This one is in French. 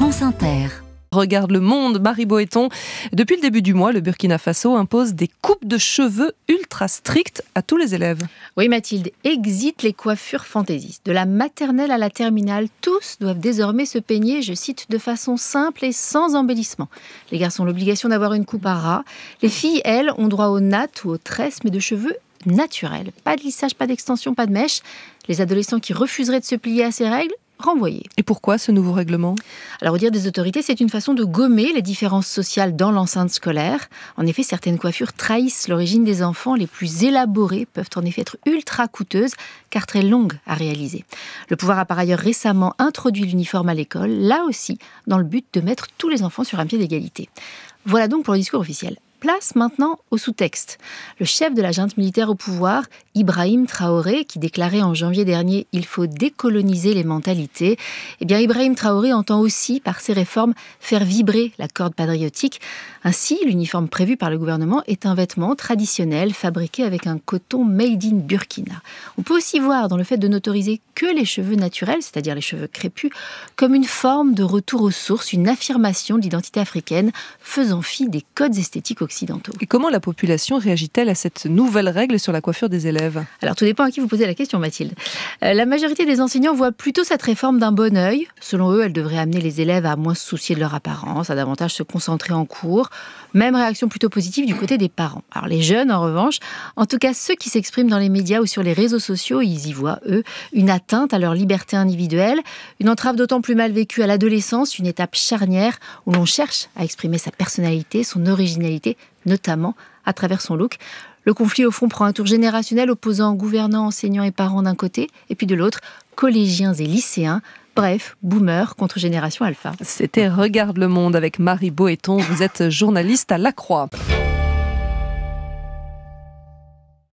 France Inter. Regarde le monde, Marie Boéton. Depuis le début du mois, le Burkina Faso impose des coupes de cheveux ultra strictes à tous les élèves. Oui Mathilde, exit les coiffures fantaisistes. De la maternelle à la terminale, tous doivent désormais se peigner, je cite, de façon simple et sans embellissement. Les garçons ont l'obligation d'avoir une coupe à ras. Les filles, elles, ont droit aux nattes ou aux tresses, mais de cheveux naturels. Pas de lissage, pas d'extension, pas de mèche. Les adolescents qui refuseraient de se plier à ces règles, renvoyés. Et pourquoi ce nouveau règlement ? Alors, au dire des autorités, c'est une façon de gommer les différences sociales dans l'enceinte scolaire. En effet, certaines coiffures trahissent l'origine des enfants. Les plus élaborées peuvent en effet être ultra coûteuses, car très longues à réaliser. Le pouvoir a par ailleurs récemment introduit l'uniforme à l'école, là aussi, dans le but de mettre tous les enfants sur un pied d'égalité. Voilà donc pour le discours officiel. Place maintenant au sous-texte. Le chef de la junte militaire au pouvoir, Ibrahim Traoré, qui déclarait en janvier dernier « Il faut décoloniser les mentalités », eh bien Ibrahim Traoré entend aussi, par ses réformes, faire vibrer la corde patriotique. Ainsi, l'uniforme prévu par le gouvernement est un vêtement traditionnel fabriqué avec un coton made in Burkina. On peut aussi voir dans le fait de n'autoriser que les cheveux naturels, c'est-à-dire les cheveux crépus, comme une forme de retour aux sources, une affirmation de l'identité africaine, faisant fi des codes esthétiques occidentaux. Et comment la population réagit-elle à cette nouvelle règle sur la coiffure des élèves ? Alors tout dépend à qui vous posez la question, Mathilde. La majorité des enseignants voient plutôt cette réforme d'un bon œil. Selon eux, elle devrait amener les élèves à moins se soucier de leur apparence, à davantage se concentrer en cours. Même réaction plutôt positive du côté des parents. Alors les jeunes, en revanche, en tout cas ceux qui s'expriment dans les médias ou sur les réseaux sociaux, ils y voient, eux, une atteinte à leur liberté individuelle, une entrave d'autant plus mal vécue à l'adolescence, une étape charnière où l'on cherche à exprimer sa personnalité, son originalité, notamment à travers son look. Le conflit, au fond, prend un tour générationnel opposant gouvernants, enseignants et parents d'un côté, et puis de l'autre, collégiens et lycéens. Bref, boomer contre génération alpha. C'était Regarde le monde avec Marie Boéton. Vous êtes journaliste à La Croix.